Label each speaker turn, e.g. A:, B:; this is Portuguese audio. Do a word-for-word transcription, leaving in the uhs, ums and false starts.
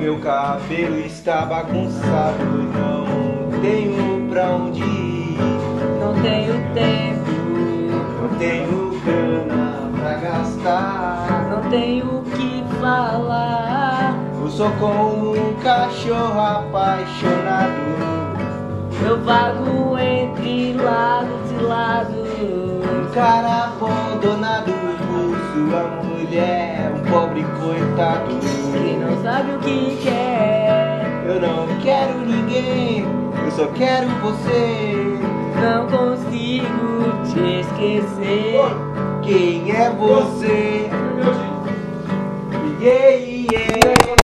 A: meu cabelo está bagunçado, não tenho pra onde ir,
B: Não tenho tempo,
A: não tenho grana pra gastar.
B: não tenho o que falar.
A: Eu sou como um cachorro apaixonado,
B: Eu vago entre lados e lados.
A: um cara abandonado por sua mulher, um pobre coitado
B: Que não sabe o que quer.
A: Eu não quero ninguém, eu só quero você.
B: Não consigo te esquecer.
A: Quem é você? Yeah, yeah.